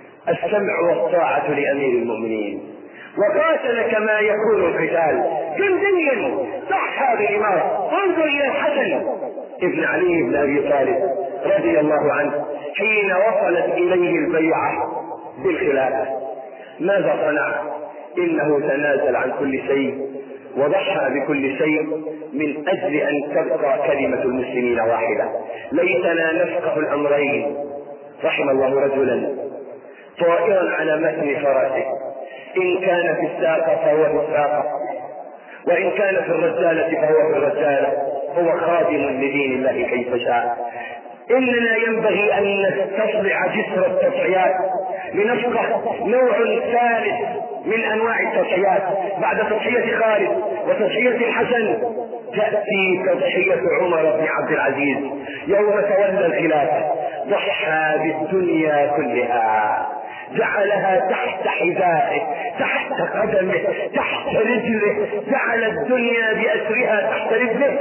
السمع والطاعة لأمير المؤمنين. وقاتل كما يكون القتال، جندي ضحى بالإمارة. انظر إلى الحسن ابن علي بن أبي طالب رضي الله عنه حين وصلت إليه البيعة بالخلافة ماذا صنع؟ إنه تنازل عن كل شيء وضحى بكل شيء من أجل أن تبقى كلمة المسلمين واحدة. ليتنا نفقه الأمرين. رحم الله رجلا طائرا على متن فرسه، إن كان في الساقة فهو في الساقة، وإن كان في الرجالة فهو في الرجالة، هو خادم لدين الله كيف شاء. إننا ينبغي أن نستصلع جسر التضحيات لنفقه نوع ثالث من أنواع التضحيات. بعد تضحية خالد وتضحية الحسن تأتي تضحية عمر بن عبد العزيز يوم تولى الخلافة. ضحى بالدنيا كلها، جعلها تحت حذائه، تحت قدمه، تحت رجله، جعل الدنيا بأسرها تحت رجله،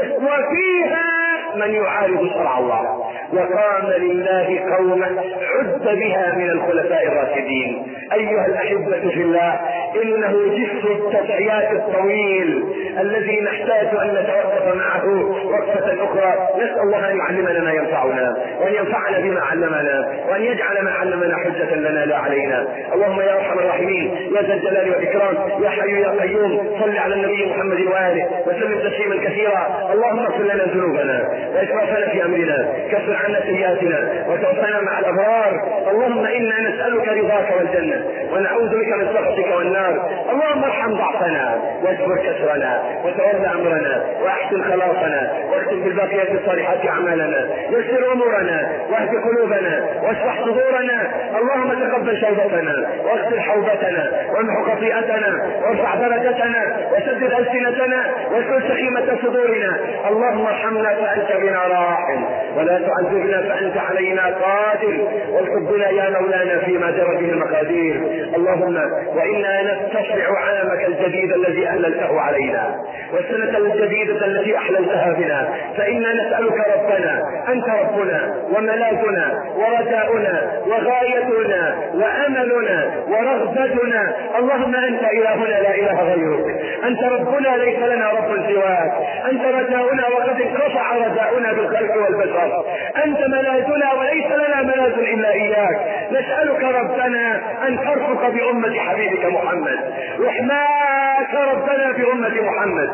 وفيها من يعارض شرع الله. وقام لله قوما عد بها من الخلفاء الراشدين. أيها الأحبة في الله، إنه جسر التضحيات الطويل الذي نحتاج أن نتوقف معه وقفة أخرى. نسأل الله أن يعلمنا ما ينفعنا، وأن ينفعنا بما علمنا، وأن يجعل ما علمنا حجة لنا لا علينا. اللهم يا أرحم الراحمين يا ذا الجلال والإكرام يا حي يا قيوم، صل على النبي محمد وآله وسلم تسليما كثيرا. اللهم اغفر لنا ذنوبنا وإسرافنا في أمرنا، كفر عنا سيئاتنا وتوفنا مع الأبرار. اللهم إنا نسألك رضاك والجنة ونعوذ بك من سخطك والنار. اللهم ارحم ضعفنا واجبر كسرنا وتولى أمرنا وأحسن خلاصنا واختم بالباقيات الصالحات أعمالنا. يسر أمورنا واهد قلوبنا واشرح صدورنا. اللهم تقبل شوبتنا واغسل حوبتنا وامحو خطيئتنا وارفع درجتنا وسدد ألسنتنا واسكن سخيمة صدورنا. اللهم ارحمنا فأنت بنا راحم، ولا تعذبنا فأنت علينا قادر، والحب بنا يا مولانا فيما جرى به المقادير. اللهم وإنا نستصلع عامك الجديد الذي أهللته علينا والسنة الجديدة التي أحللتها بنا، فإنا نسألك ربنا، أنت ربنا وملاذنا ورجاؤنا وغايتنا وأملنا ورغبتنا. اللهم أنت إلهنا لا إله غيرك، أنت ربنا ليس لنا رب سواك، أنت رجاؤنا وقد انقطع رجاؤنا بالخلق والبشر، أنت ملاذنا وليس لنا ملاذ إلا إياك. نسألك ربنا أن ترفق بأمة حبيبك محمد، رحماك ربنا بأمة محمد،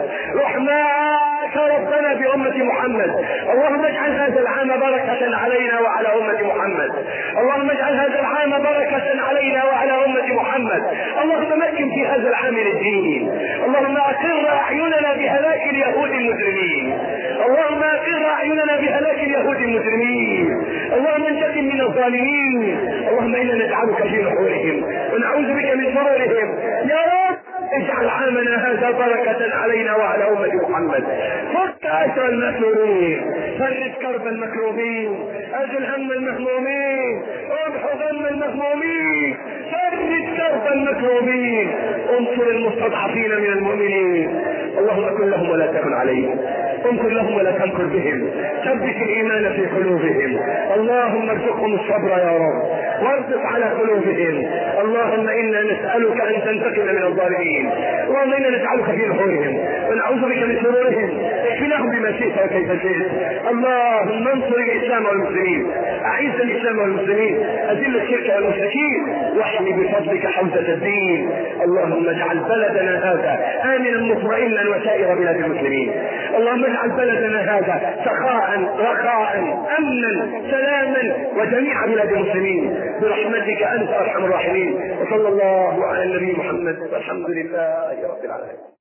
رحماك ربنا بأمة محمد. اللهم اجعل هذا العام بركة علينا وعلى أمة محمد، اللهم اجعل هذا العام بركة علينا وعلى أمة محمد. اللهم مكن في هذا العام للدين، اللهم أقر أعيننا بهلاك اليهود المجرمين، اللهم أقر أعيننا بهلاك اليهود المجرمين، اللهم انتقم من الظالمين. اللهم إنا نجعلك في نحورهم ونعوذ بك من شرورهم. يا رب اجعل عامنا هذا بركة علينا وعلى أمة محمد. فك أسر المسرورين، فرج كرب المكروبين، أزل هم المهمومين، امحو غم المهمومين، فرج كرب المكروبين، انصر المستضعفين من المؤمنين. اللهم كن لهم ولا تكن عليهم، انصر لهم ولا تنكر بهم، ثبت الإيمان في قلوبهم. اللهم ارزقهم الصبر يا رب وارزق على قلوبهم. اللهم إنا نسألك أن تنتقم من الظالمين، اللهم إنا نسألك في نحورهم ونعوذ بك من شرورهم. اكفناهم بما كما شئت وكيف شئت. اللهم انصر الاسلام والمسلمين، اعز الاسلام والمسلمين، اذل الشرك والمشركين، واحمي بفضلك حوزة الدين. اللهم اجعل بلدنا هذا امنا مطمئنا وسائر بلاد المسلمين. اللهم اجعل بلدنا هذا سخاء رخاء امنا سلاما وجميع بلاد المسلمين برحمتك انت ارحم الراحمين. وصلى الله على النبي محمد والحمد لله رب العالمين.